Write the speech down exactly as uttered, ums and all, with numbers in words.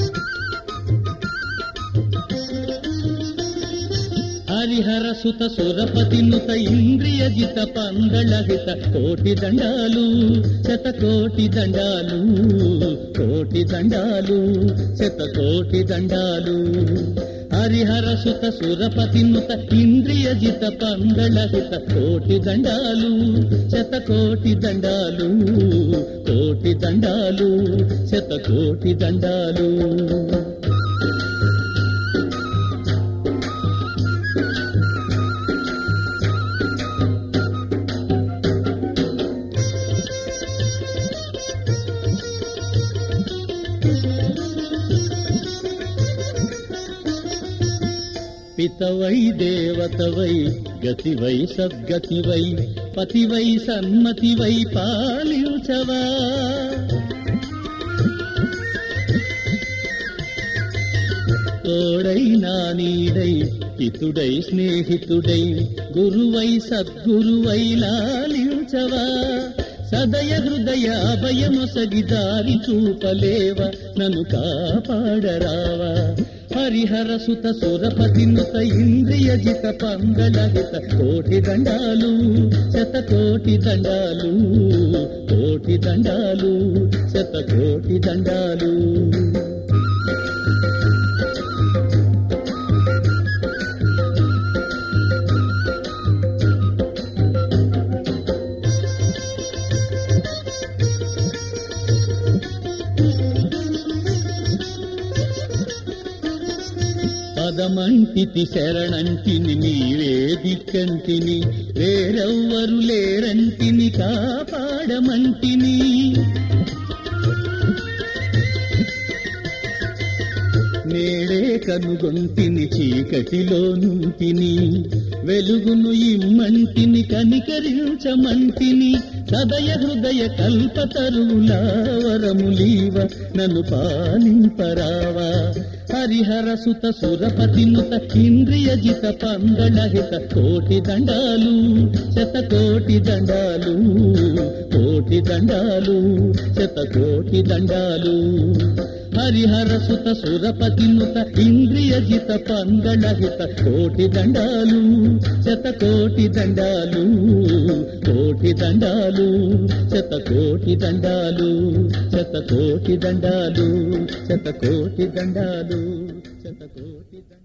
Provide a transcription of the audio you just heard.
హరిహర సుత సురపతినుత ఇంద్రియ జిత పందళహిత కోటి దండాలు శత కోటి దండాలు కోటి దండాలు శత కోటి దండాలు హరిహర సుత సురపతినుత ఇంద్రియ జిత పందళహిత కోటి దండాలు శత కోటి దండాలు కోటి దండాలు శత కోటి దండాలు పితవై దేవతవై గతివై సద్గతివై పతివై సన్మతివై పాలించవా తోడై నా నీడై హితుడై స్నేహితుడై గురువై సద్గురువై లాలించవా సదయ హృదయ అభయమొసగి దారి చూపలేవ నన్ను కాపాడరావా హరిహర సుత సురపతినుత ఇంద్రియ జిత పంగళహిత కోటి దండాలు శత కోటి దండాలు కోటి దండాలు శత కోటి దండాలు పదమంటితి శరణంటిని నీవే దిక్కంటిని వేరెవ్వరు లేరంటిని కాపాడమంటిని నేడే కనుగొంటిని చీకటిలో నుంటిని వెలుగును ఇమ్మంటిని కనికరించమంటిని సదయ హృదయ కల్పతరువుల వరములీవ నన్ను పాలింపరావా హరిహర సుత సురపతినుత ఇంద్రియ జిత పందళహిత కోటి దండాలు శత కోటి దండాలు కోటి దండాలు శత కోటి దండాలు హరిహర సుత సురపతినుత ఇంద్రియ జిత పందళహిత కోటి దండాలు శత కోటి దండాలు కోటి దండాలు శత కోటి దండాలు శత కోటి దండాలు శత కోటి దండాలు శత కోటి